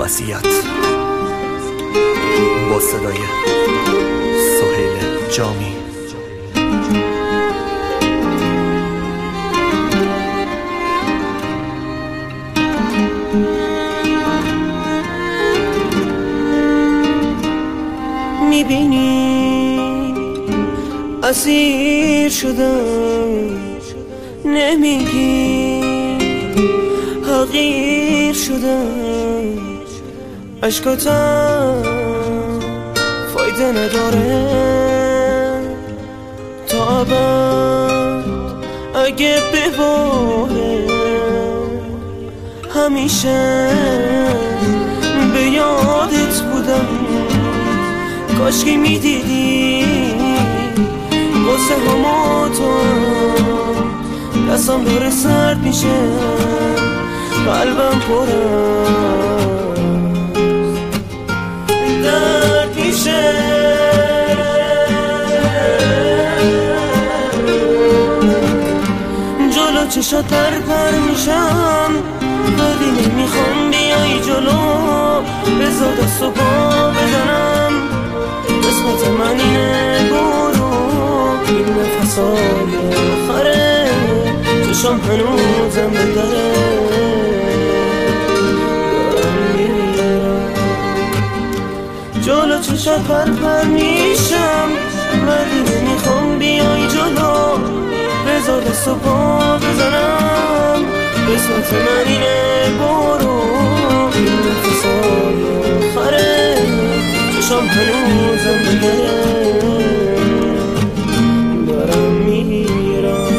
وصیت با صدای سهیل جامی. میبینی اسیر شدم، نمیگی حقیر شدم، اشکاتم فایده نداره تا ابد اگه بباره. همیشه به یادت بودم، کاشکی میدیدی قصه همو تو دستم داره سرد میشه، قلبم پر درد میشه. جلو چشات پر میشم، ولی نمیخوام بیای جلو. بذار دست و پا بزنم، قسمت من اینه برو. این نفسای آخره، چشم هنوزم به دره، دارم میرم. جلو چشات پر میشم، ولی نمیخوام بیای جلو. بذار دست و پا بزنم، قسمت من اینه برو. این نفسای آخره، چشم هنوزم به دره، دارم میرم.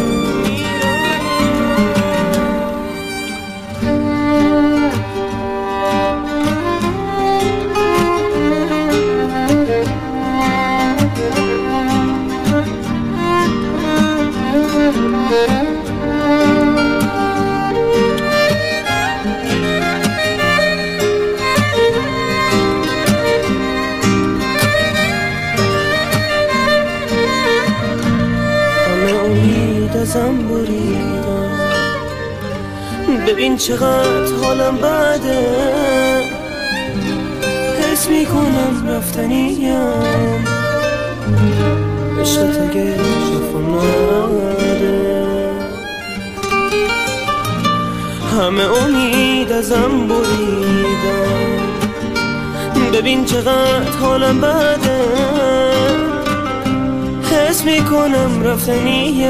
ازم بریدم، ببین چقدر حالم بده. حس میکنم رفتنیم، عشقت اگه شفا نده. همه امید ازم بریدم، ببین چقدر حالم بده. حس میکنم رفتنیم،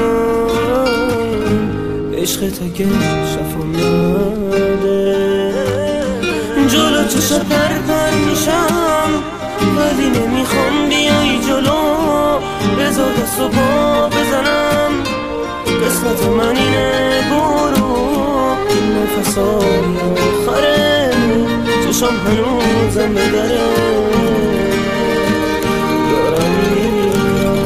عشقت اگه شفا نده. جلو چشات پر میشم، ولی نمیخوام بیای جلو. بذار دست و پا بزنم، قسمت من اینه برو. این نفسای آخره، چشم هنوزم به دره، دارم میرم.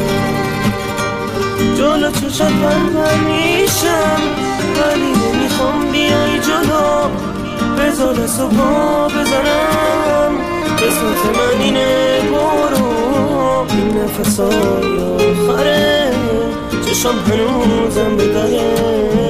جلو چشات پر میشم، ولی نمیخوام بیای جلو. بذار دست و پا بزنم، قسمت من اینه برو. این نفسای آخره، چشم هنوزم به دره.